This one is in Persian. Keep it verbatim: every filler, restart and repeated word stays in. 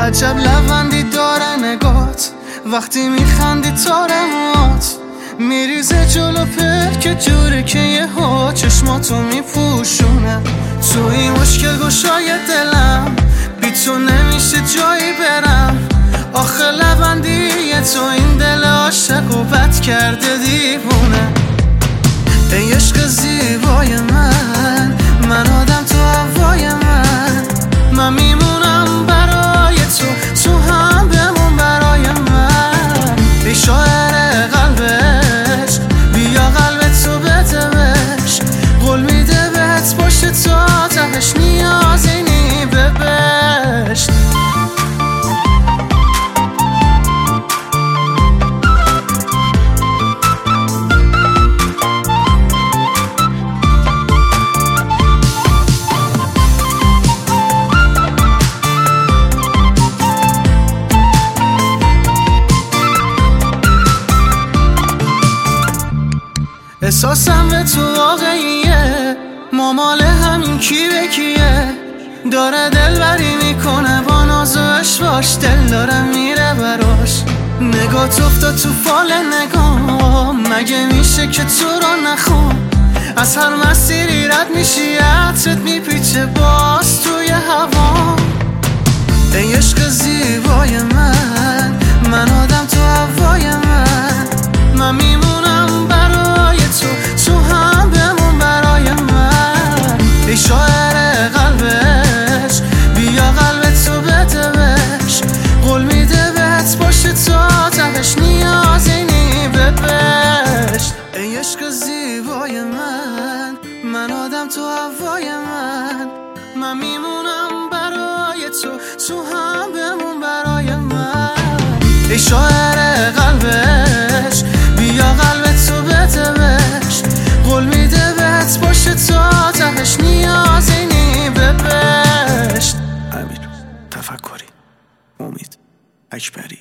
عجب لبندی داره نگات، وقتی میخندی تارمات میریزه جلو پر که جوری که یه ها چشماتو میپوشونه. تو این مشکل گشای دلم بی تو نمیشه جایی برم. آخه لبندی تو این دل عاشق و بد کرده دیوونه. ای عشق زیبای من، من آدم تو هوای من، من میمونم برای تو، تو هم بمون برای من. ای شاعر قلبش بیا قلب تو بده بهش، قول میده بهت باشه تا تهش، نیازی نی به بهشت. احساسم به تو واقعیه، ما مال همین کی به کیه. داره دلبری میکنه با ناز و اشواش، دل داره میره براش. نگات افتاد تو فال نگاه، مگه میشه که تو رو نخوام. از هر مسیری رد میشی عطرت میپیچه باز توی هوا. ای عشق زیبای من، من آدم تو هوای من، من میمونم برای تو، تو هم بمون برای من. ای شاعر قلبش بیا قلب تو بده بهش، قول میده بهت باشه تا تهش، نیازی نی به بهشت. ای عشق زیبای من، من آدم تو هوای من، من میمونم برای تو، تو هم بمون برای من. ای شاعر قلبش بیا قلب تو بده بهش، قول میده بهت باشه تا تهش، نیازی نی به بهشت. امیر تفکری، امید اکبری.